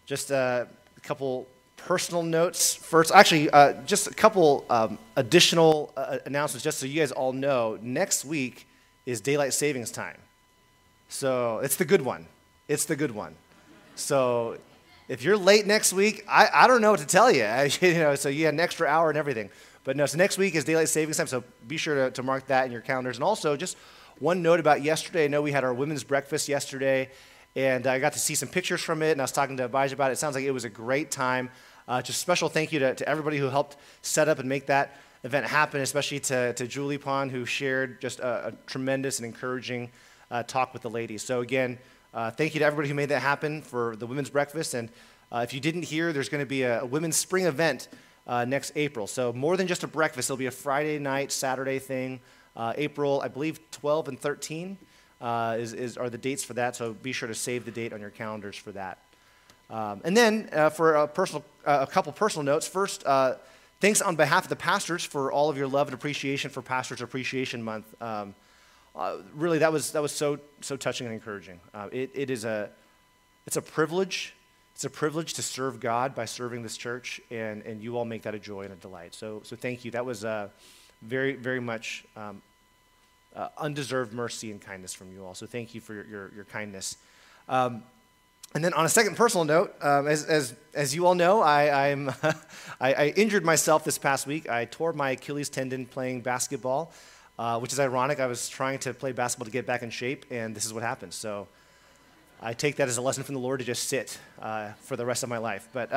Just a couple personal notes first. Actually, just a couple additional announcements, just so you guys all know. Next week is daylight savings time. So it's the good one. It's the good one. So if you're late next week, I don't know what to tell you. So you had an extra hour and everything. But no, so next week is daylight savings time, so be sure to mark that in your calendars. And also, just one note about yesterday. I know we had our women's breakfast yesterday, and I got to see some pictures from it, and I was talking to Abijah about it. It sounds like it was a great time. Just special thank you to everybody who helped set up and make that event happen, especially to Julie Pond, who shared just a tremendous and encouraging talk with the ladies. So again, thank you to everybody who made that happen for the women's breakfast. And if you didn't hear, there's going to be a women's spring event next April. So more than just a breakfast, it'll be a Friday night, Saturday thing. April, I believe, 12 and 13 are the dates for that. So be sure to save the date on your calendars for that. And then for a couple personal notes. First, thanks on behalf of the pastors for all of your love and appreciation for Pastors Appreciation Month. Really, that was so touching and encouraging. It's a privilege. It's a privilege to serve God by serving this church, and you all make that a joy and a delight. So thank you. That was very, very much undeserved mercy and kindness from you all. So thank you for your kindness. And then on a second personal note, as you all know, I injured myself this past week. I tore my Achilles tendon playing basketball, which is ironic. I was trying to play basketball to get back in shape, and this is what happened. So I take that as a lesson from the Lord to just sit for the rest of my life. But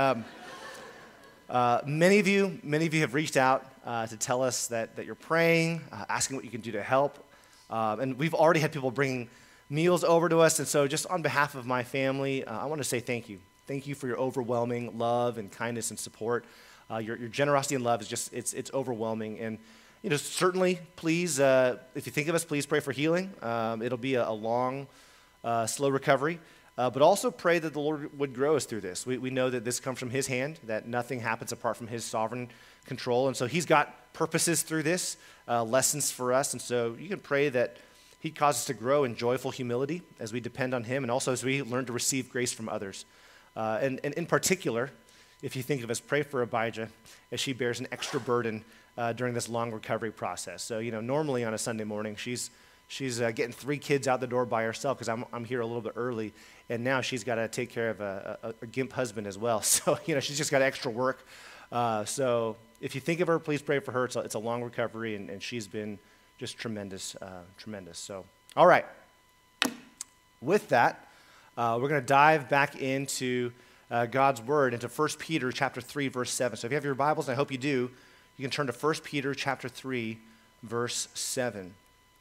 many of you have reached out to tell us that you're praying, asking what you can do to help. And we've already had people bringing meals over to us. And so just on behalf of my family, I want to say thank you. Thank you for your overwhelming love and kindness and support. Your generosity and love is just, it's overwhelming. And certainly, please, if you think of us, please pray for healing. It'll be a long, slow recovery. But also pray that the Lord would grow us through this. We know that this comes from His hand, that nothing happens apart from His sovereign control. And so He's got purposes through this, lessons for us. And so you can pray that He causes us to grow in joyful humility as we depend on Him, and also as we learn to receive grace from others. And in particular, if you think of us, pray for Abijah as she bears an extra burden during this long recovery process. So, normally on a Sunday morning, she's getting 3 kids out the door by herself because I'm here a little bit early, and now she's got to take care of a gimp husband as well. So, she's just got extra work. So if you think of her, please pray for her. It's a long recovery, and she's been just tremendous. So, all right. With that, we're going to dive back into God's Word, into 1 Peter chapter 3, verse 7. So if you have your Bibles, and I hope you do, you can turn to 1 Peter chapter 3, verse 7.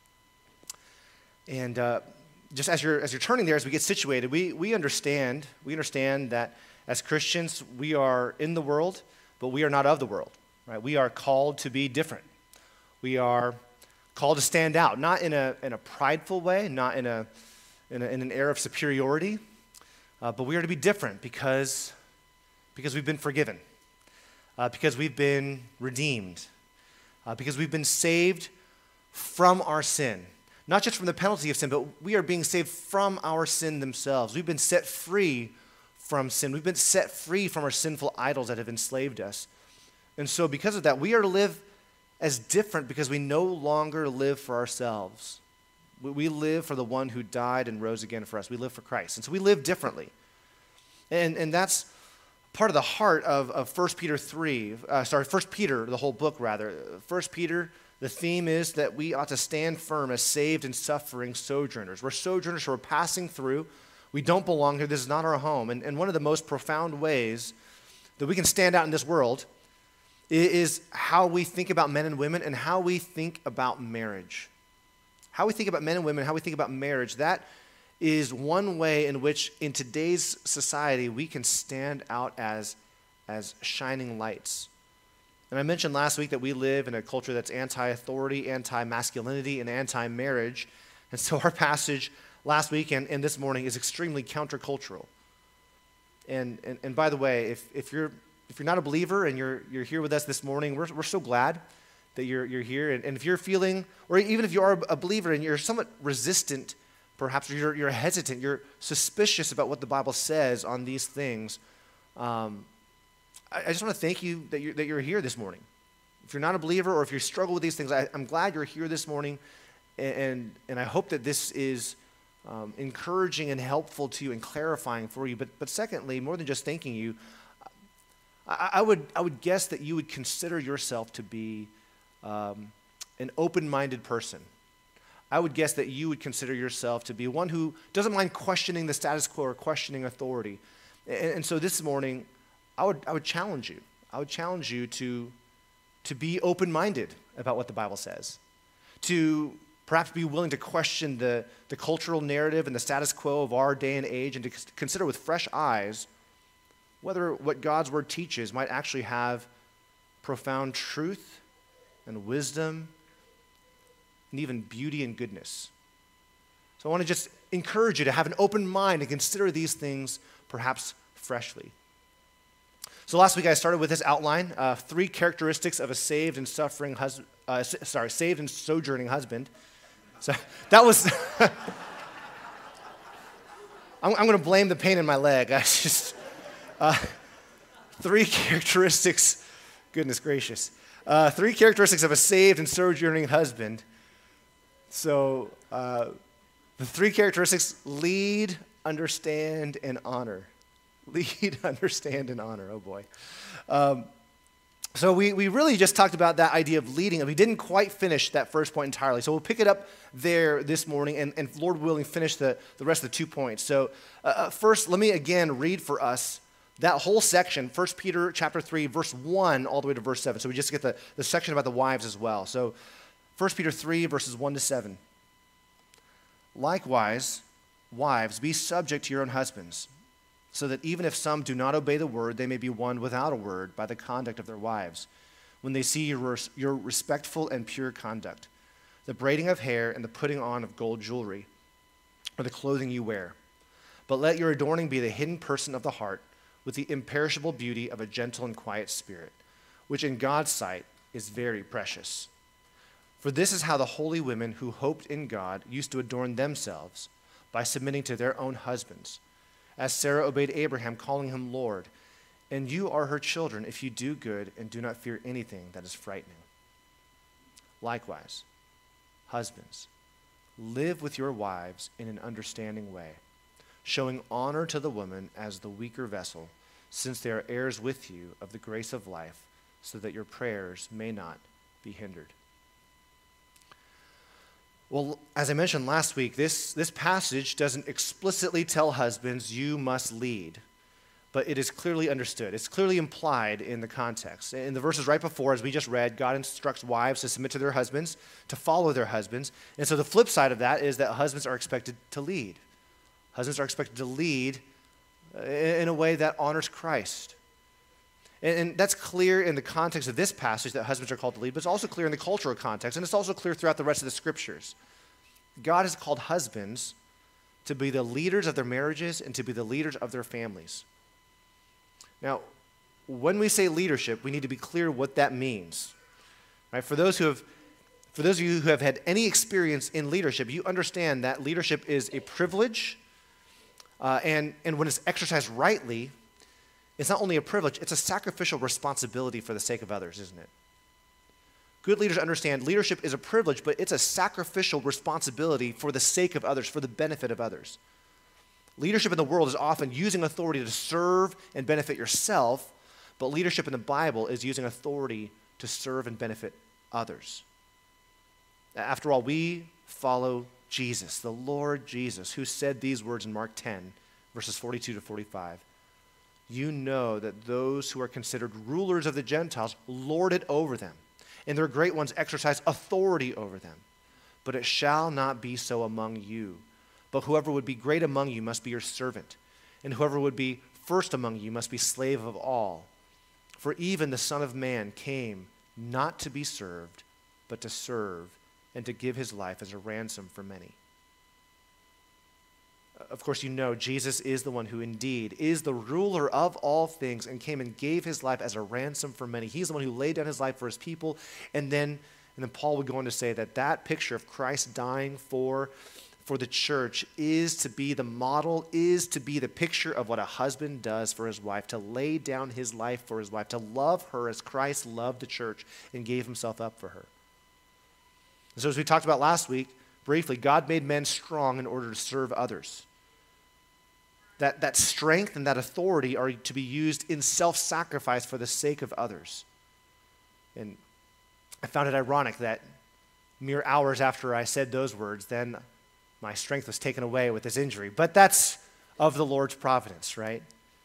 And just as you're turning there, as we get situated, we understand that as Christians, we are in the world, but we are not of the world. Right? We are called to be different. We are called to stand out, not in a prideful way, not in an air of superiority, but we are to be different because we've been forgiven, because we've been redeemed, because we've been saved from our sin. Not just from the penalty of sin, but we are being saved from our sin themselves. We've been set free from sin. We've been set free from our sinful idols that have enslaved us. And so because of that, we are to live as different because we no longer live for ourselves. We live for the one who died and rose again for us. We live for Christ. And so we live differently. And that's part of the heart of 1 Peter 1 Peter, the whole book rather. 1 Peter, the theme is that we ought to stand firm as saved and suffering sojourners. We're sojourners who are passing through. We don't belong here. This is not our home. And one of the most profound ways that we can stand out in this world is how we think about men and women and how we think about marriage. How we think about men and women, how we think about marriage, that is one way in which in today's society we can stand out as shining lights. And I mentioned last week that we live in a culture that's anti-authority, anti-masculinity, and anti-marriage. And so our passage last week and this morning is extremely countercultural. And by the way, if you're not a believer and you're here with us this morning, we're so glad that you're here. And if you're feeling, or even if you are a believer and you're somewhat resistant, perhaps you're hesitant, you're suspicious about what the Bible says on these things, I just want to thank you that you're here this morning. If you're not a believer or if you struggle with these things, I'm glad you're here this morning, and I hope that this is encouraging and helpful to you and clarifying for you. But secondly, more than just thanking you, I would guess that you would consider yourself to be an open-minded person. I would guess that you would consider yourself to be one who doesn't mind questioning the status quo or questioning authority. And so this morning, I would challenge you. I would challenge you to be open-minded about what the Bible says, to perhaps be willing to question the cultural narrative and the status quo of our day and age, and to consider with fresh eyes whether what God's word teaches might actually have profound truth and wisdom and even beauty and goodness. So I want to just encourage you to have an open mind and consider these things perhaps freshly. So last week I started with this outline, 3 characteristics of a saved and sojourning husband. So that was, I'm going to blame the pain in my leg. I just, 3 characteristics, goodness gracious. 3 characteristics of a saved and sojourning husband. So the 3 characteristics: lead, understand, and honor. Lead, understand, and honor. Oh boy. So we really just talked about that idea of leading, and we didn't quite finish that first point entirely. So we'll pick it up there this morning, and Lord willing, finish the rest of the 2 points. So first, let me again read for us that whole section, 1 Peter chapter 3, verse 1, all the way to verse 7. So we just get the section about the wives as well. So 1 Peter 3, verses 1 to 7. Likewise, wives, be subject to your own husbands, so that even if some do not obey the word, they may be won without a word by the conduct of their wives, when they see your respectful and pure conduct, the braiding of hair and the putting on of gold jewelry, or the clothing you wear. But let your adorning be the hidden person of the heart, with the imperishable beauty of a gentle and quiet spirit, which in God's sight is very precious. For this is how the holy women who hoped in God used to adorn themselves, by submitting to their own husbands, as Sarah obeyed Abraham, calling him Lord. And you are her children if you do good and do not fear anything that is frightening. Likewise, husbands, live with your wives in an understanding way, showing honor to the woman as the weaker vessel, since they are heirs with you of the grace of life, so that your prayers may not be hindered. Well, as I mentioned last week, this passage doesn't explicitly tell husbands, you must lead, but it is clearly understood. It's clearly implied in the context. In the verses right before, as we just read, God instructs wives to submit to their husbands, to follow their husbands. And so the flip side of that is that husbands are expected to lead. Husbands are expected to lead in a way that honors Christ. And that's clear in the context of this passage that husbands are called to lead, but it's also clear in the cultural context, and it's also clear throughout the rest of the scriptures. God has called husbands to be the leaders of their marriages and to be the leaders of their families. Now, when we say leadership, we need to be clear what that means. Right? For those of you who have had any experience in leadership, you understand that leadership is a privilege, and when it's exercised rightly, it's not only a privilege, it's a sacrificial responsibility for the sake of others, isn't it? Good leaders understand leadership is a privilege, but it's a sacrificial responsibility for the sake of others, for the benefit of others. Leadership in the world is often using authority to serve and benefit yourself, but leadership in the Bible is using authority to serve and benefit others. After all, we follow Jesus, the Lord Jesus, who said these words in Mark 10, verses 42 to 45. You know that those who are considered rulers of the Gentiles lord it over them, and their great ones exercise authority over them. But it shall not be so among you. But whoever would be great among you must be your servant, and whoever would be first among you must be slave of all. For even the Son of Man came not to be served, but to serve, and to give his life as a ransom for many. Of course, you know Jesus is the one who indeed is the ruler of all things and came and gave his life as a ransom for many. He's the one who laid down his life for his people. And then Paul would go on to say that picture of Christ dying for for the church is to be the model, is to be the picture of what a husband does for his wife, to lay down his life for his wife, to love her as Christ loved the church and gave himself up for her. And so as we talked about last week, briefly, God made men strong in order to serve others. That strength and that authority are to be used in self-sacrifice for the sake of others. And I found it ironic that mere hours after I said those words, then my strength was taken away with this injury. But that's of the Lord's providence, right?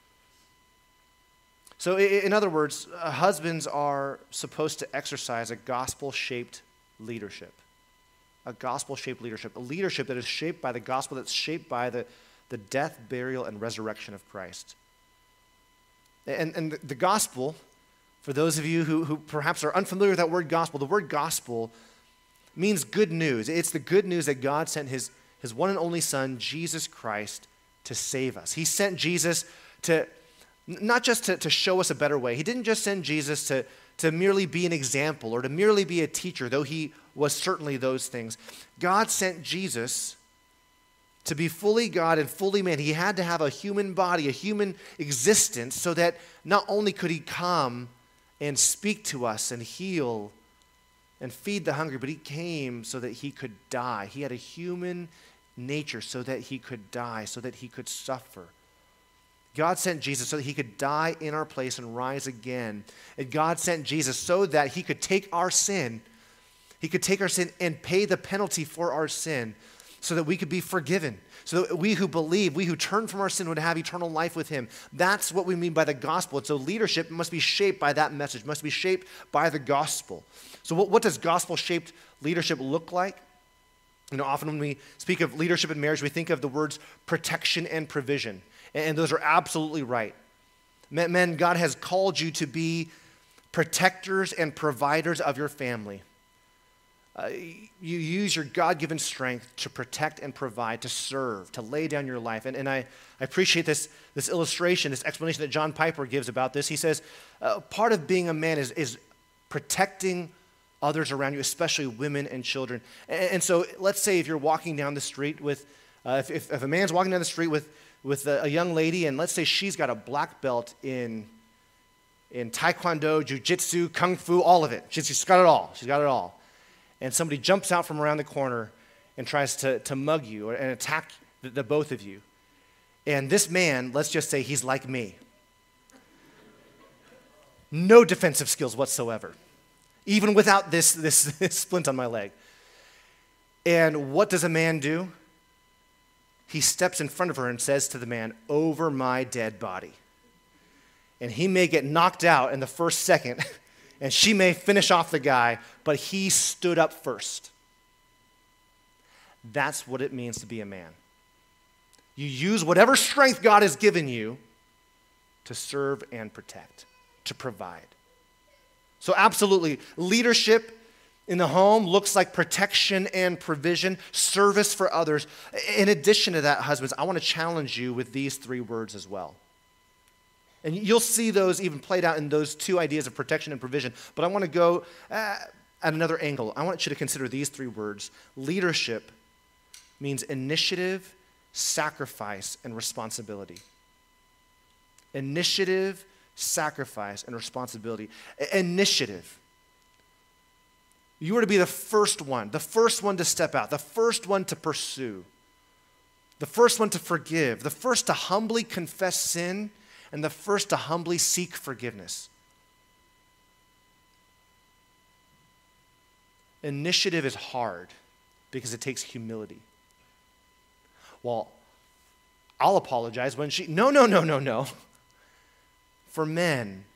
So in other words, husbands are supposed to exercise a gospel-shaped leadership. A gospel-shaped leadership. A leadership that is shaped by the gospel, that's shaped by the death, burial, and resurrection of Christ. And the gospel, for those of you who perhaps are unfamiliar with that word gospel, the word gospel means good news. It's the good news that God sent his one and only Son, Jesus Christ, to save us. He sent Jesus to, not just to show us a better way. He didn't just send Jesus to merely be an example or to merely be a teacher, though he was certainly those things. God sent Jesus to be fully God and fully man. He had to have a human body, a human existence, so that not only could he come and speak to us and heal and feed the hungry, but he came so that he could die. He had a human nature so that he could die, so that he could suffer. God sent Jesus so that he could die in our place and rise again. And God sent Jesus so that he could take our sin, and pay the penalty for our sin so that we could be forgiven. So that we who believe, we who turn from our sin would have eternal life with him. That's what we mean by the gospel. And so leadership must be shaped by that message, must be shaped by the gospel. So what does gospel-shaped leadership look like? You know, often when we speak of leadership in marriage, we think of the words protection and provision. And those are absolutely right. Men, God has called you to be protectors and providers of your family. You use your God-given strength to protect and provide, to serve, to lay down your life. And I appreciate this illustration, this explanation that John Piper gives about this. He says, part of being a man is protecting others around you, especially women and children. And so let's say if you're walking down the street with, if a man's walking down the street with a young lady, and let's say she's got a black belt in taekwondo, jiu-jitsu, kung fu, all of it. She's got it all. She's got it all. And somebody jumps out from around the corner and tries to mug you and attack the both of you. And this man, let's just say he's like me. No defensive skills whatsoever, even without this splint on my leg. And what does a man do? He steps in front of her and says to the man, "Over my dead body." And he may get knocked out in the first second, and she may finish off the guy, but he stood up first. That's what it means to be a man. You use whatever strength God has given you to serve and protect, to provide. So absolutely, leadership in the home looks like protection and provision, service for others. In addition to that, husbands, I want to challenge you with these three words as well. And you'll see those even played out in those two ideas of protection and provision. But I want to go at another angle. I want you to consider these three words. Leadership means initiative, sacrifice, and responsibility. Initiative, sacrifice, and responsibility. Initiative. You are to be the first one to step out, the first one to pursue, the first one to forgive, the first to humbly confess sin, and the first to humbly seek forgiveness. Initiative is hard because it takes humility. Well, I'll apologize when she, no. For men,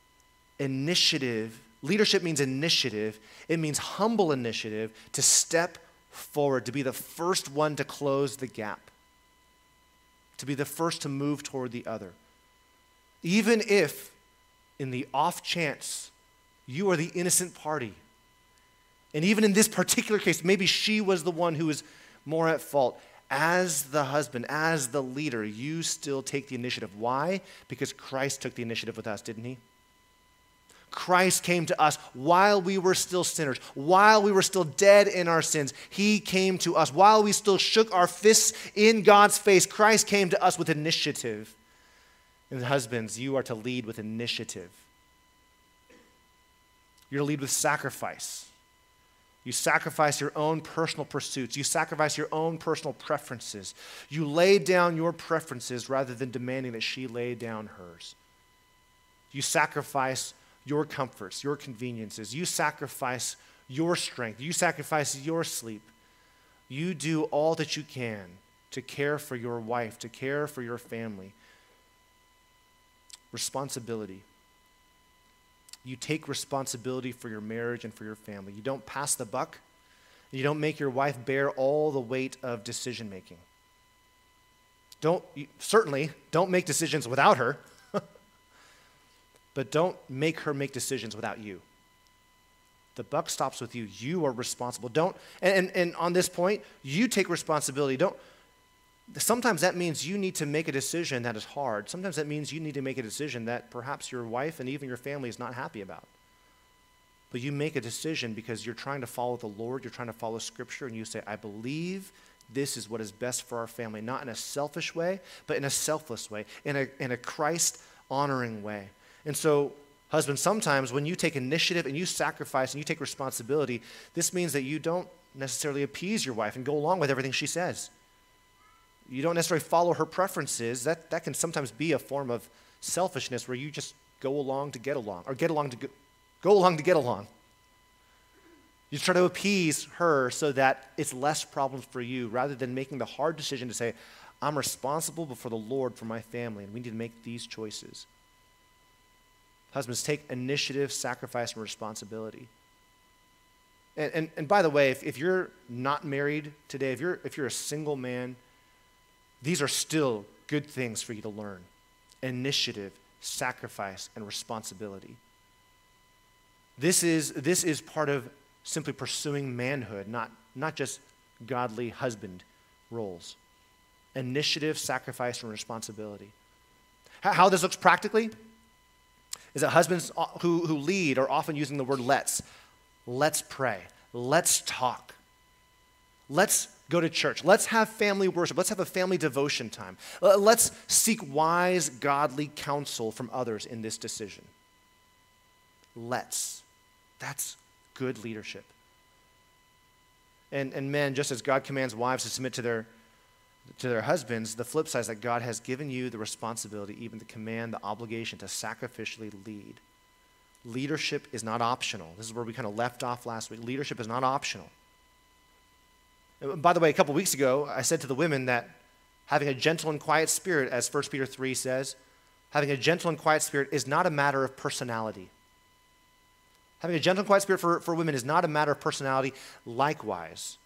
leadership means initiative. It means humble initiative to step forward, to be the first one to close the gap, to be the first to move toward the other. Even if, in the off chance, you are the innocent party, and even in this particular case, maybe she was the one who was more at fault, as the husband, as the leader, you still take the initiative. Why? Because Christ took the initiative with us, didn't he? Christ came to us while we were still sinners, while we were still dead in our sins. He came to us. While we still shook our fists in God's face, Christ came to us with initiative. And husbands, you are to lead with initiative. You're to lead with sacrifice. You sacrifice your own personal pursuits. You sacrifice your own personal preferences. You lay down your preferences rather than demanding that she lay down hers. You sacrifice your comforts, your conveniences. You sacrifice your strength. You sacrifice your sleep. You do all that you can to care for your wife, to care for your family. Responsibility. You take responsibility for your marriage and for your family. You don't pass the buck. You don't make your wife bear all the weight of decision making. Certainly don't make decisions without her. But don't make her make decisions without you. The buck stops with you. You are responsible. And on this point, you take responsibility. Sometimes that means you need to make a decision that is hard. Sometimes that means you need to make a decision that perhaps your wife and even your family is not happy about. But you make a decision because you're trying to follow the Lord, you're trying to follow Scripture, and you say, I believe this is what is best for our family, not in a selfish way, but in a selfless way, in a Christ-honoring way. And so, husbands, sometimes when you take initiative and you sacrifice and you take responsibility, this means that you don't necessarily appease your wife and go along with everything she says. You don't necessarily follow her preferences. That can sometimes be a form of selfishness where you just go along to get along, or go along to get along. You try to appease her so that it's less problems for you, rather than making the hard decision to say, I'm responsible before the Lord for my family, and we need to make these choices. Husbands, take initiative, sacrifice, and responsibility. And by the way, if you're not married today, if you're a single man, these are still good things for you to learn. Initiative, sacrifice, and responsibility. This is part of simply pursuing manhood, not just godly husband roles. Initiative, sacrifice, and responsibility. How this looks practically is that husbands who lead are often using the word let's. Let's pray. Let's talk. Let's go to church. Let's have family worship. Let's have a family devotion time. Let's seek wise, godly counsel from others in this decision. Let's. That's good leadership. And men, just as God commands wives to submit to their husbands, the flip side is that God has given you the responsibility, even the command, the obligation to sacrificially lead. Leadership is not optional. This is where we kind of left off last week. Leadership is not optional. And by the way, a couple weeks ago, I said to the women that having a gentle and quiet spirit, as 1 Peter 3 says, having a gentle and quiet spirit is not a matter of personality. Having a gentle and quiet spirit for women is not a matter of personality. Likewise,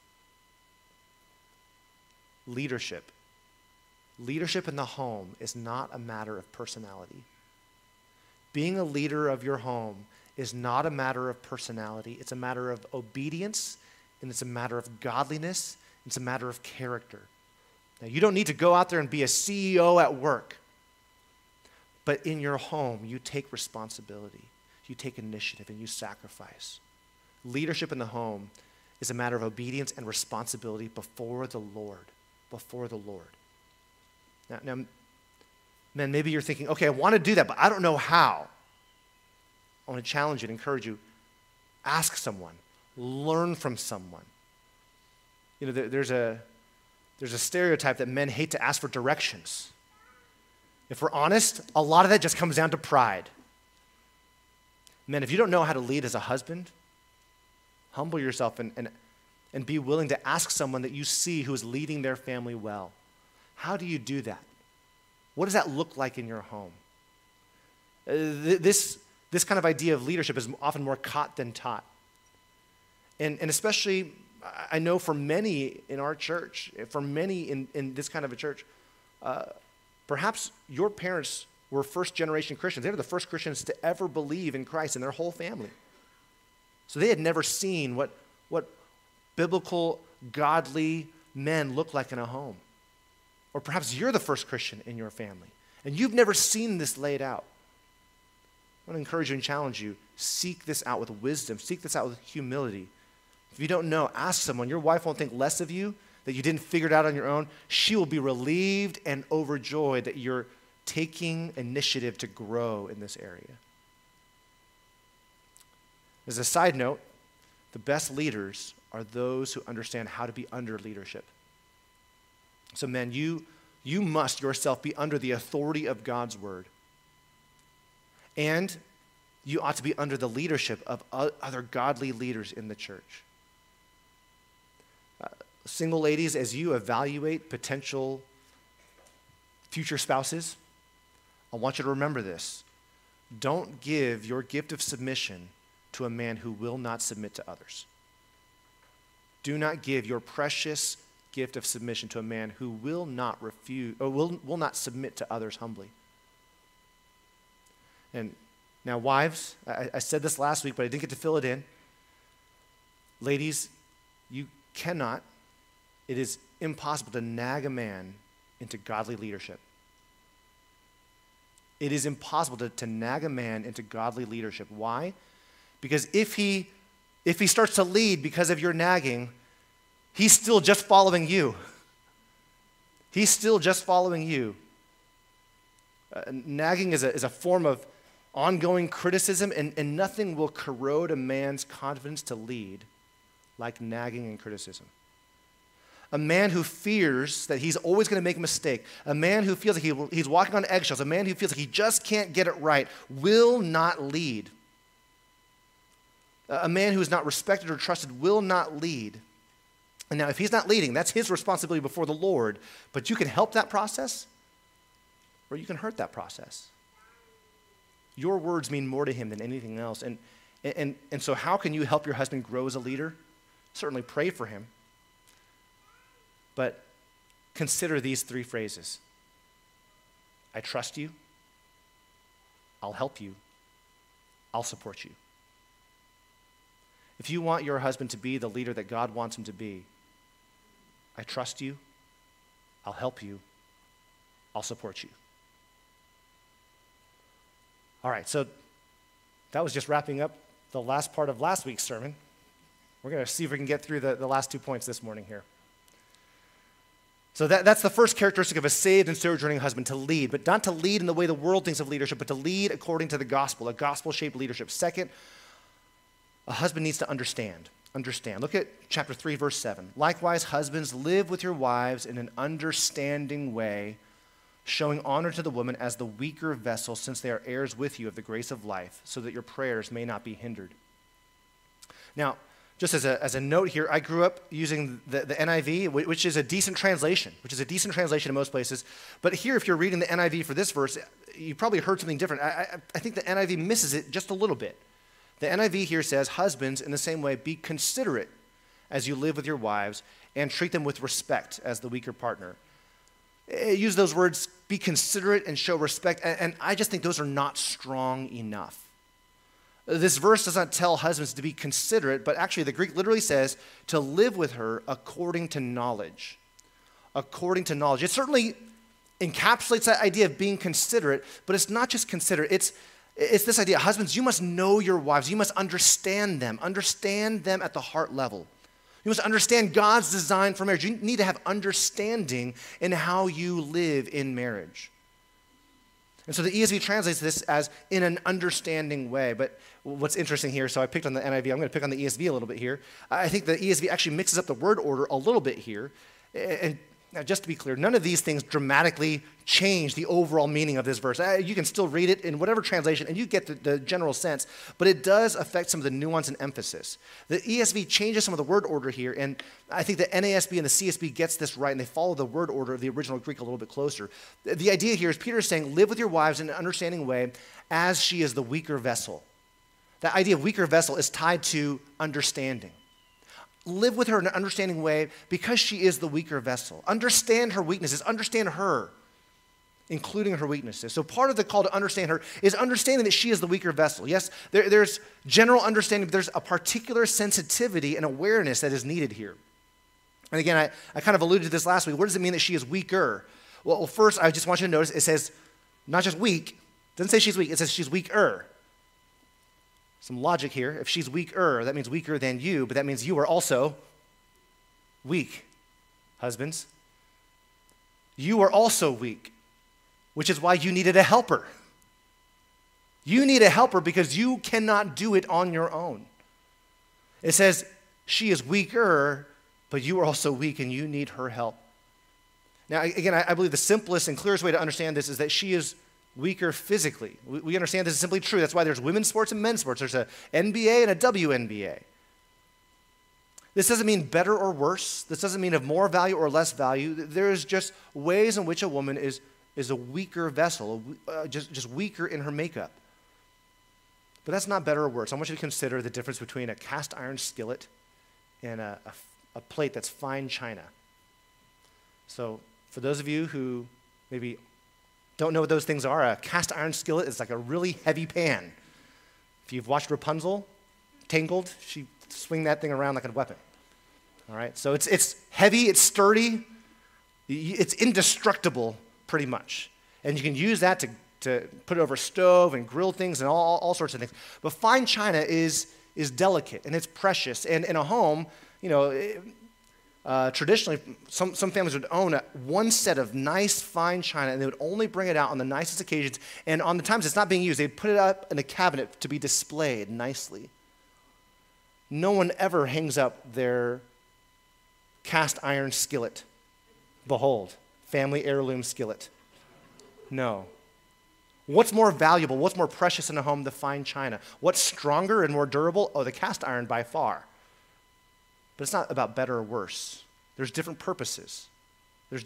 leadership in the home is not a matter of personality. Being a leader of your home is not a matter of personality. It's a matter of obedience, and it's a matter of godliness. It's a matter of character. Now, you don't need to go out there and be a CEO at work, but in your home, you take responsibility. You take initiative and you sacrifice. Leadership in the home is a matter of obedience and responsibility before the Lord. Before the Lord. Now, men, maybe you're thinking, okay, I want to do that, but I don't know how. I want to challenge you and encourage you. Ask someone. Learn from someone. You know, there's a stereotype that men hate to ask for directions. If we're honest, a lot of that just comes down to pride. Men, if you don't know how to lead as a husband, humble yourself and be willing to ask someone that you see who is leading their family well. How do you do that? What does that look like in your home? This kind of idea of leadership is often more caught than taught. And especially, I know for many in our church, for many in this kind of a church, perhaps your parents were first-generation Christians. They were the first Christians to ever believe in Christ in their whole family. So they had never seen what biblical, godly men look like in a home. Or perhaps you're the first Christian in your family, and you've never seen this laid out. I want to encourage you and challenge you. Seek this out with wisdom. Seek this out with humility. If you don't know, ask someone. Your wife won't think less of you, that you didn't figure it out on your own. She will be relieved and overjoyed that you're taking initiative to grow in this area. As a side note, the best leaders are those who understand how to be under leadership. So men, you must yourself be under the authority of God's word. And you ought to be under the leadership of other godly leaders in the church. Single ladies, as you evaluate potential future spouses, I want you to remember this. Don't give your gift of submission to a man who will not submit to others. Do not give your precious gift of submission to a man who will not refuse or will not submit to others humbly. And now, wives, I said this last week, but I didn't get to fill it in. Ladies, you cannot, it is impossible to nag a man into godly leadership. It is impossible to nag a man into godly leadership. Why? Because if he starts to lead because of your nagging, he's still just following you. He's still just following you. Nagging is a form of ongoing criticism, and nothing will corrode a man's confidence to lead like nagging and criticism. A man who fears that he's always going to make a mistake, a man who feels like he's walking on eggshells, a man who feels like he just can't get it right, will not lead. A man who is not respected or trusted will not lead. And now, if he's not leading, that's his responsibility before the Lord, but you can help that process or you can hurt that process. Your words mean more to him than anything else. And so how can you help your husband grow as a leader? Certainly pray for him. But consider these three phrases. I trust you. I'll help you. I'll support you. If you want your husband to be the leader that God wants him to be, I trust you. I'll help you. I'll support you. All right, so that was just wrapping up the last part of last week's sermon. We're going to see if we can get through the last 2 points this morning here. So that's the first characteristic of a saved and sojourning husband, to lead, but not to lead in the way the world thinks of leadership, but to lead according to the gospel, a gospel-shaped leadership. Second, a husband needs to understand. Look at chapter 3, verse 7. Likewise, husbands, live with your wives in an understanding way, showing honor to the woman as the weaker vessel, since they are heirs with you of the grace of life, so that your prayers may not be hindered. Now, just as a note here, I grew up using the NIV, which is a decent translation, in most places. But here, if you're reading the NIV for this verse, you probably heard something different. I think the NIV misses it just a little bit. The NIV here says, husbands, in the same way, be considerate as you live with your wives and treat them with respect as the weaker partner. Use those words, be considerate and show respect, and I just think those are not strong enough. This verse does not tell husbands to be considerate, but actually the Greek literally says to live with her according to knowledge. According to knowledge. It certainly encapsulates that idea of being considerate, but it's not just considerate. It's this idea, husbands, you must know your wives. You must understand them at the heart level. You must understand God's design for marriage. You need to have understanding in how you live in marriage. And so the ESV translates this as in an understanding way. But what's interesting here, so I picked on the NIV. I'm going to pick on the ESV a little bit here. I think the ESV actually mixes up the word order a little bit here. And now, just to be clear, none of these things dramatically change the overall meaning of this verse. You can still read it in whatever translation, and you get the general sense, but it does affect some of the nuance and emphasis. The ESV changes some of the word order here, and I think the NASB and the CSB gets this right, and they follow the word order of the original Greek a little bit closer. The idea here is Peter is saying, live with your wives in an understanding way as she is the weaker vessel. That idea of weaker vessel is tied to understanding. Live with her in an understanding way because she is the weaker vessel. Understand her weaknesses. Understand her, including her weaknesses. So part of the call to understand her is understanding that she is the weaker vessel. Yes, there's general understanding, but there's a particular sensitivity and awareness that is needed here. And again, I kind of alluded to this last week. What does it mean that she is weaker? Well, first, I just want you to notice it says not just weak. It doesn't say she's weak. It says she's weaker. Some logic here. If she's weaker, that means weaker than you, but that means you are also weak, husbands. You are also weak, which is why you needed a helper. You need a helper because you cannot do it on your own. It says she is weaker, but you are also weak and you need her help. Now, again, I believe the simplest and clearest way to understand this is that she is weaker physically. We understand this is simply true. That's why there's women's sports and men's sports. There's a NBA and a WNBA. This doesn't mean better or worse. This doesn't mean of more value or less value. There's just ways in which a woman is a weaker vessel, just weaker in her makeup. But that's not better or worse. I want you to consider the difference between a cast iron skillet and a plate that's fine china. So for those of you who maybe don't know what those things are, a cast iron skillet is like a really heavy pan. If you've watched Rapunzel, Tangled, she swing that thing around like a weapon. All right, so it's heavy, it's sturdy, it's indestructible pretty much. And you can use that to put it over a stove and grill things and all sorts of things. But fine china is delicate and it's precious. And in a home, traditionally, some families would own one set of nice fine china, and they would only bring it out on the nicest occasions. And on the times it's not being used, they'd put it up in a cabinet to be displayed nicely. No one ever hangs up their cast iron skillet. Behold, family heirloom skillet. No. What's more valuable, what's more precious in a home? The fine china. What's stronger and more durable? Oh, the cast iron by far. But it's not about better or worse. There's different purposes. 1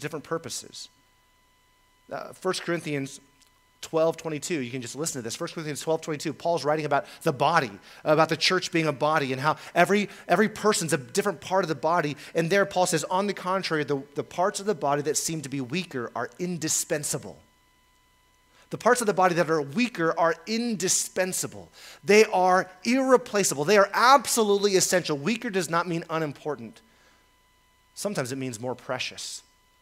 Corinthians 12:22, you can just listen to this. 1 Corinthians 12:22, Paul's writing about the body, about the church being a body, and how every person's a different part of the body. And there Paul says, on the contrary, the parts of the body that seem to be weaker are indispensable. The parts of the body that are weaker are indispensable. They are irreplaceable. They are absolutely essential. Weaker does not mean unimportant. Sometimes it means more precious.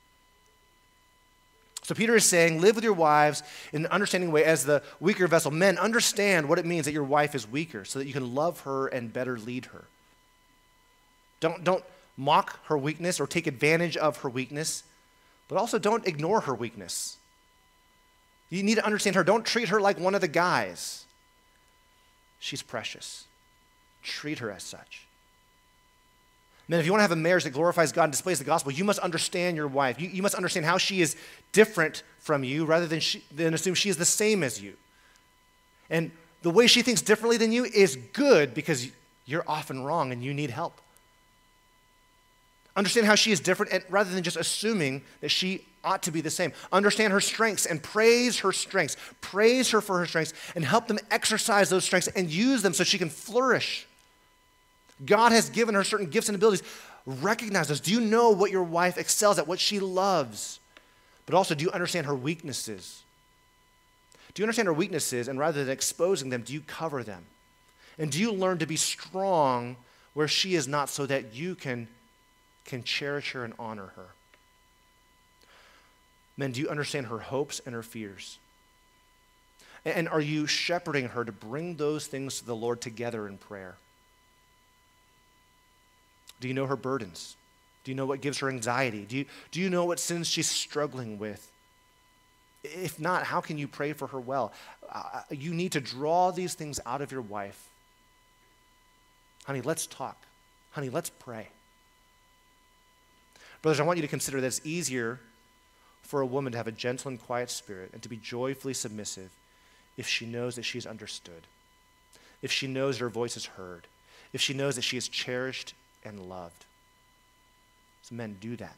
So Peter is saying, live with your wives in an understanding way as the weaker vessel. Men, understand what it means that your wife is weaker so that you can love her and better lead her. Don't mock her weakness or take advantage of her weakness, but also don't ignore her weakness. You need to understand her. Don't treat her like one of the guys. She's precious. Treat her as such. Men, if you want to have a marriage that glorifies God and displays the gospel, you must understand your wife. You must understand how she is different from you rather than assume she is the same as you. And the way she thinks differently than you is good because you're often wrong and you need help. Understand how she is different and rather than just assuming that she ought to be the same. Understand her strengths and praise her strengths. Praise her for her strengths and help them exercise those strengths and use them so she can flourish. God has given her certain gifts and abilities. Recognize those. Do you know what your wife excels at, what she loves? But also, do you understand her weaknesses? Do you understand her weaknesses, and rather than exposing them, do you cover them? And do you learn to be strong where she is not so that you can cherish her and honor her? Men, do you understand her hopes and her fears? And are you shepherding her to bring those things to the Lord together in prayer? Do you know her burdens? Do you know what gives her anxiety? Do you know what sins she's struggling with? If not, how can you pray for her well? You need to draw these things out of your wife. Honey, let's talk. Honey, let's pray. Brothers, I want you to consider that it's easier for a woman to have a gentle and quiet spirit and to be joyfully submissive if she knows that she's understood, if she knows her voice is heard, if she knows that she is cherished and loved. So men, do that.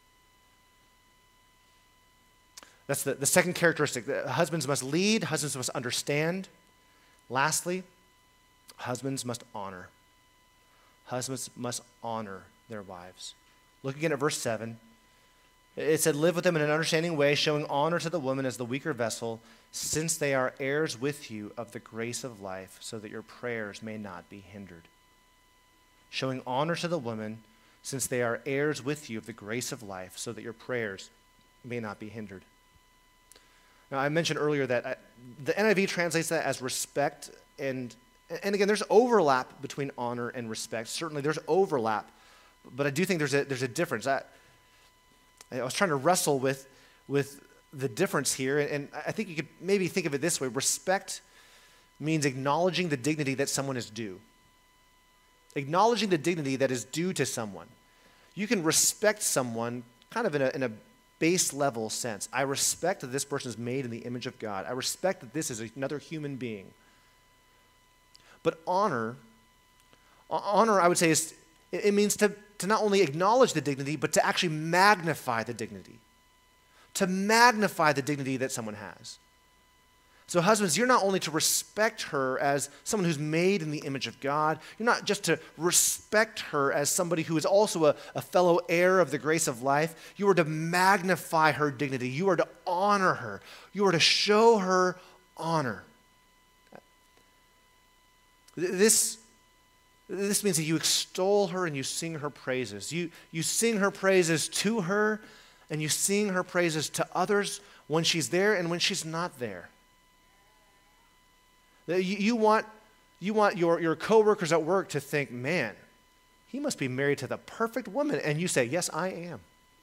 That's the second characteristic. Husbands must lead. Husbands must understand. Lastly, husbands must honor. Husbands must honor their wives. Look again at verse 7. It said, live with them in an understanding way, showing honor to the woman as the weaker vessel, since they are heirs with you of the grace of life, so that your prayers may not be hindered. Showing honor to the woman, since they are heirs with you of the grace of life, so that your prayers may not be hindered. Now, I mentioned earlier that the NIV translates that as respect, and And again, there's overlap between honor and respect. Certainly there's overlap, but I do think there's a difference. I was trying to wrestle with the difference here, and I think you could maybe think of it this way. Respect means acknowledging the dignity that someone is due. Acknowledging the dignity that is due to someone. You can respect someone kind of in a base level sense. I respect that this person is made in the image of God. I respect that this is another human being. But honor, I would say, it means to not only acknowledge the dignity, but to actually magnify the dignity. To magnify the dignity that someone has. So husbands, you're not only to respect her as someone who's made in the image of God, you're not just to respect her as somebody who is also a fellow heir of the grace of life. You are to magnify her dignity. You are to honor her. You are to show her honor. This means that you extol her and you sing her praises. You sing her praises to her and you sing her praises to others when she's there and when she's not there. You want your coworkers at work to think, man, he must be married to the perfect woman. And you say, yes, I am.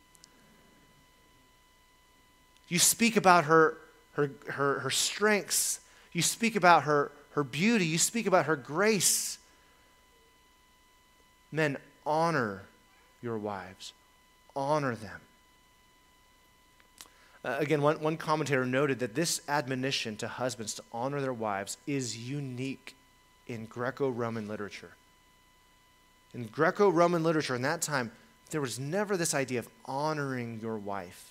You speak about her strengths. You speak about her beauty. You speak about her grace. Men, honor your wives. Honor them. Again, one commentator noted that this admonition to husbands to honor their wives is unique in Greco-Roman literature. In Greco-Roman literature in that time, there was never this idea of honoring your wife.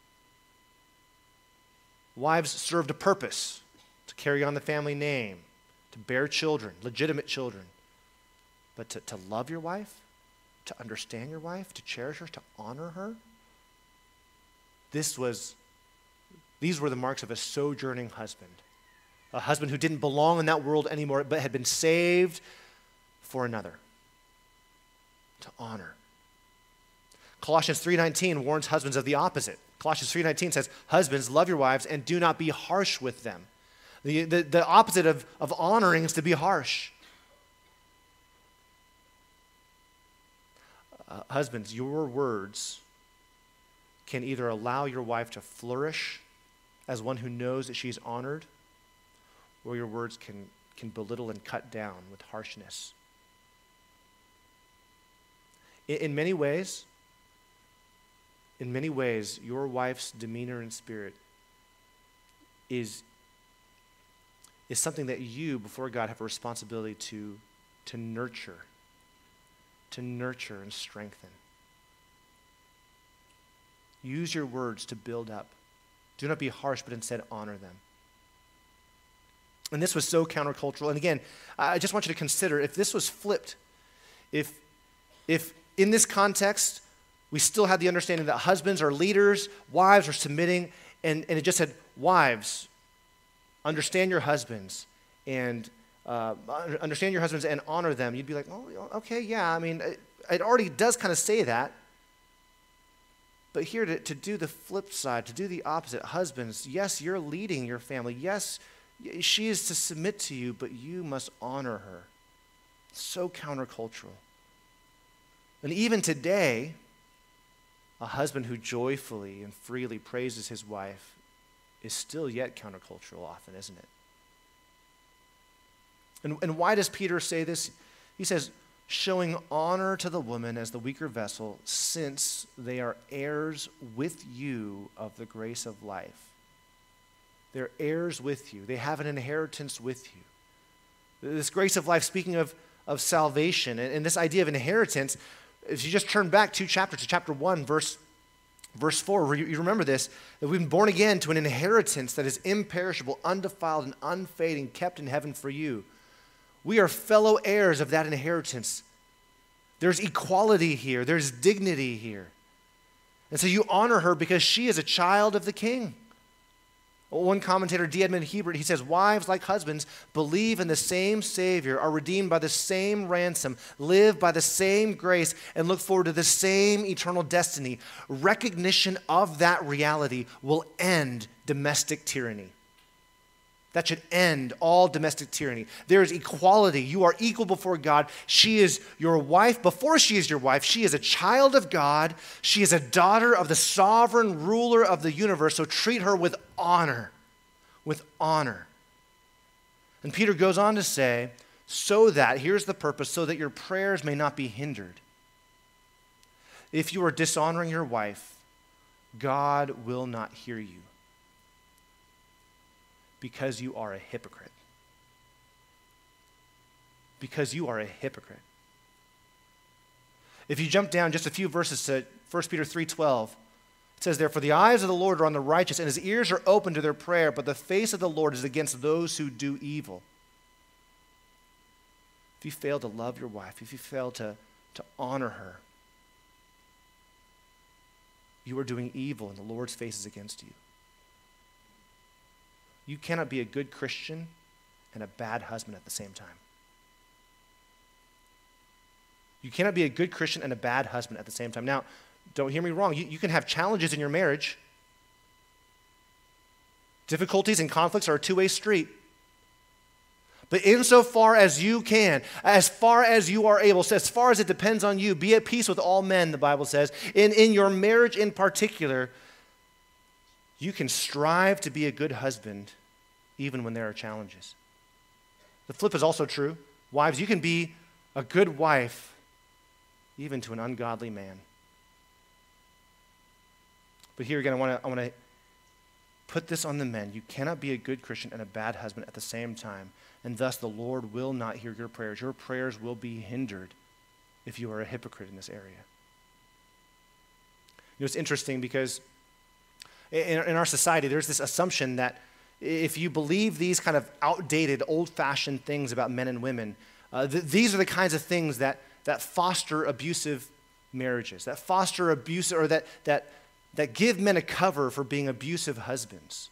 Wives served a purpose, to carry on the family name, to bear children, legitimate children. But to love your wife, to understand your wife, to cherish her, to honor her, these were the marks of a sojourning husband. A husband who didn't belong in that world anymore, but had been saved for another. To honor. Colossians 3:19 warns husbands of the opposite. Colossians 3:19 says, husbands, love your wives and do not be harsh with them. The opposite of honoring is to be harsh. Husbands, your words can either allow your wife to flourish as one who knows that she's honored, or your words can belittle and cut down with harshness. In many ways, your wife's demeanor and spirit is something that you, before God, have a responsibility to nurture and strengthen. Use your words to build up. Do not be harsh, but instead honor them. And this was so countercultural. And again, I just want you to consider, if this was flipped, if in this context, we still had the understanding that husbands are leaders, wives are submitting, and it just said, wives, understand your husbands, and honor them, you'd be like, oh, okay, yeah, I mean, it already does kind of say that. But here to do the flip side, to do the opposite, husbands, yes, you're leading your family. Yes, she is to submit to you, but you must honor her. So countercultural. And even today, a husband who joyfully and freely praises his wife is still yet countercultural often, isn't it? And why does Peter say this? He says, showing honor to the woman as the weaker vessel, since they are heirs with you of the grace of life. They're heirs with you. They have an inheritance with you. This grace of life, speaking of salvation, and this idea of inheritance, if you just turn back 2 chapters to chapter 1, verse 4, you remember this, that we've been born again to an inheritance that is imperishable, undefiled, and unfading, kept in heaven for you. We are fellow heirs of that inheritance. There's equality here. There's dignity here. And so you honor her because she is a child of the King. One commentator, D. Edmund Hebert, he says, wives, like husbands, believe in the same Savior, are redeemed by the same ransom, live by the same grace, and look forward to the same eternal destiny. Recognition of that reality will end domestic tyranny. That should end all domestic tyranny. There is equality. You are equal before God. She is your wife. Before she is your wife, she is a child of God. She is a daughter of the sovereign ruler of the universe. So treat her with honor. With honor. And Peter goes on to say, so that, here's the purpose, so that your prayers may not be hindered. If you are dishonoring your wife, God will not hear you, because you are a hypocrite. Because you are a hypocrite. If you jump down just a few verses to 1 Peter 3:12, it says there, for the eyes of the Lord are on the righteous, and his ears are open to their prayer, but the face of the Lord is against those who do evil. If you fail to love your wife, if you fail to honor her, you are doing evil, and the Lord's face is against you. You cannot be a good Christian and a bad husband at the same time. You cannot be a good Christian and a bad husband at the same time. Now, don't hear me wrong. You can have challenges in your marriage. Difficulties and conflicts are a two-way street. But insofar as you can, as far as you are able, as far as it depends on you, be at peace with all men, the Bible says. In your marriage in particular, you can strive to be a good husband even when there are challenges. The flip is also true. Wives, you can be a good wife even to an ungodly man. But here again, I want to put this on the men. You cannot be a good Christian and a bad husband at the same time, and thus the Lord will not hear your prayers. Your prayers will be hindered if you are a hypocrite in this area. You know, it's interesting because in our society, there's this assumption that if you believe these kind of outdated, old-fashioned things about men and women, these are the kinds of things that foster abusive marriages, that foster abuse, or that give men a cover for being abusive husbands.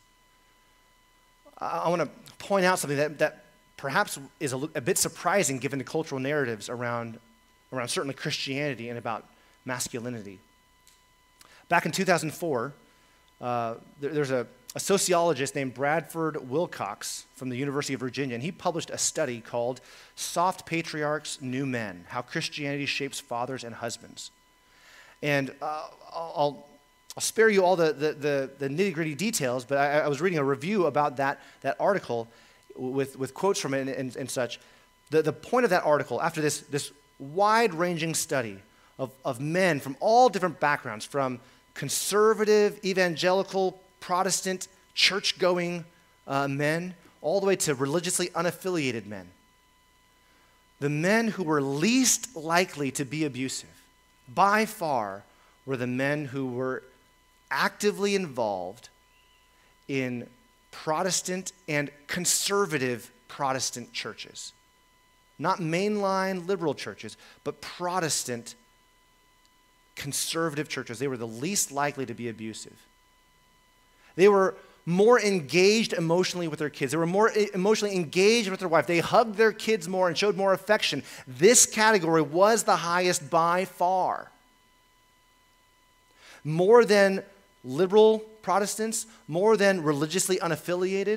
I want to point out something that perhaps is a bit surprising given the cultural narratives around certainly Christianity and about masculinity. Back in 2004, there's a sociologist named Bradford Wilcox from the University of Virginia, and he published a study called Soft Patriarchs, New Men, How Christianity Shapes Fathers and Husbands. And I'll spare you all the nitty-gritty details, but I was reading a review about that article with quotes from it and such. The point of that article, after this wide-ranging study of men from all different backgrounds, from conservative, evangelical, Protestant, church-going men, all the way to religiously unaffiliated men. The men who were least likely to be abusive, by far, were the men who were actively involved in Protestant and conservative Protestant churches. Not mainline liberal churches, but Protestant conservative churches. They were the least likely to be abusive. They were more engaged emotionally with their kids. They were more emotionally engaged with their wife. They hugged their kids more and showed more affection. This category was the highest by far. More than liberal Protestants, more than religiously unaffiliated.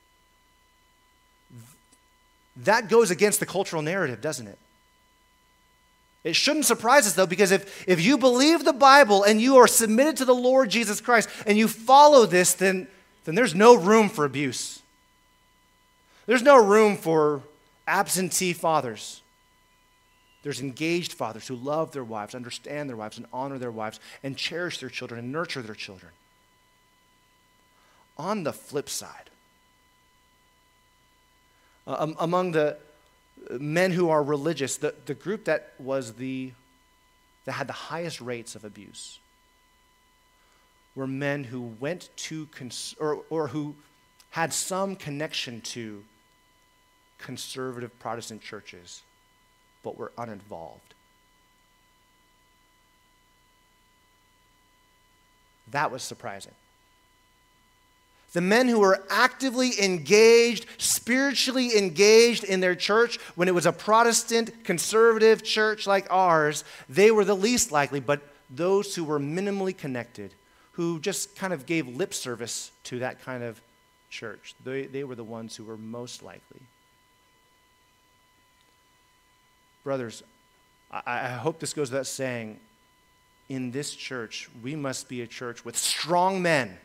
That goes against the cultural narrative, doesn't it? It shouldn't surprise us, though, because if you believe the Bible and you are submitted to the Lord Jesus Christ and you follow this, then there's no room for abuse. There's no room for absentee fathers. There's engaged fathers who love their wives, understand their wives, and honor their wives, and cherish their children and nurture their children. On the flip side, among the men who are religious, the group that had the highest rates of abuse were men who went to or who had some connection to conservative Protestant churches, but were uninvolved. That was surprising. The men who were actively engaged, spiritually engaged in their church when it was a Protestant, conservative church like ours, they were the least likely, but those who were minimally connected, who just kind of gave lip service to that kind of church. They were the ones who were most likely. Brothers, I hope this goes without saying, in this church, we must be a church with strong men.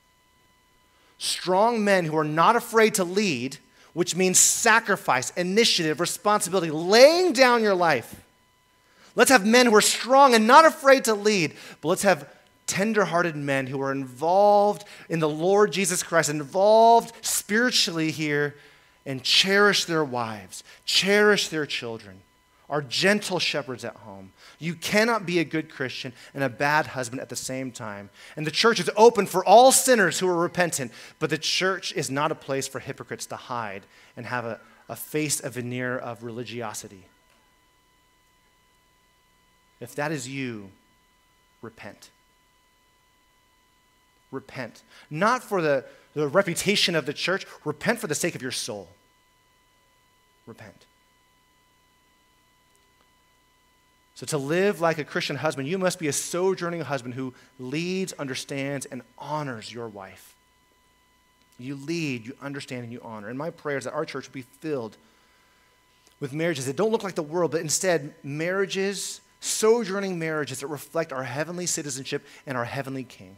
Strong men who are not afraid to lead, which means sacrifice, initiative, responsibility, laying down your life. Let's have men who are strong and not afraid to lead, but let's have tender-hearted men who are involved in the Lord Jesus Christ, involved spiritually here, and cherish their wives, cherish their children, are gentle shepherds at home. You cannot be a good Christian and a bad husband at the same time. And the church is open for all sinners who are repentant, but the church is not a place for hypocrites to hide and have a face, a veneer of religiosity. If that is you, repent. Repent. Not for the reputation of the church. Repent for the sake of your soul. Repent. So to live like a Christian husband, you must be a sojourning husband who leads, understands, and honors your wife. You lead, you understand, and you honor. And my prayer is that our church will be filled with marriages that don't look like the world, but instead marriages, sojourning marriages that reflect our heavenly citizenship and our heavenly King.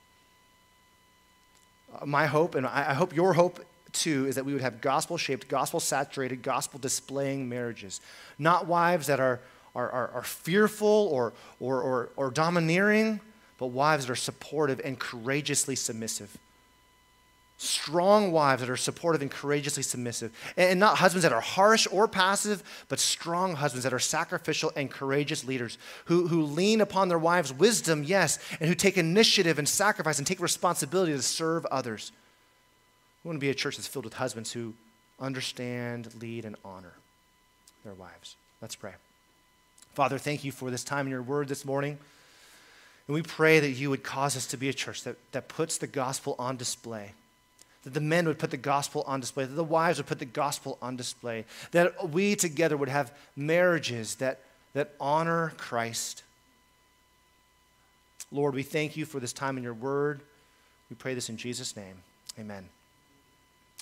My hope, and I hope your hope too, is that we would have gospel-shaped, gospel-saturated, gospel-displaying marriages. Not wives that are fearful or domineering, but wives that are supportive and courageously submissive. Strong wives that are supportive and courageously submissive. And not husbands that are harsh or passive, but strong husbands that are sacrificial and courageous leaders who lean upon their wives' wisdom, yes, and who take initiative and sacrifice and take responsibility to serve others. We want to be a church that's filled with husbands who understand, lead, and honor their wives. Let's pray. Father, thank you for this time in your word this morning. And we pray that you would cause us to be a church that puts the gospel on display. That the men would put the gospel on display. That the wives would put the gospel on display. That we together would have marriages that honor Christ. Lord, we thank you for this time in your word. We pray this in Jesus' name. Amen.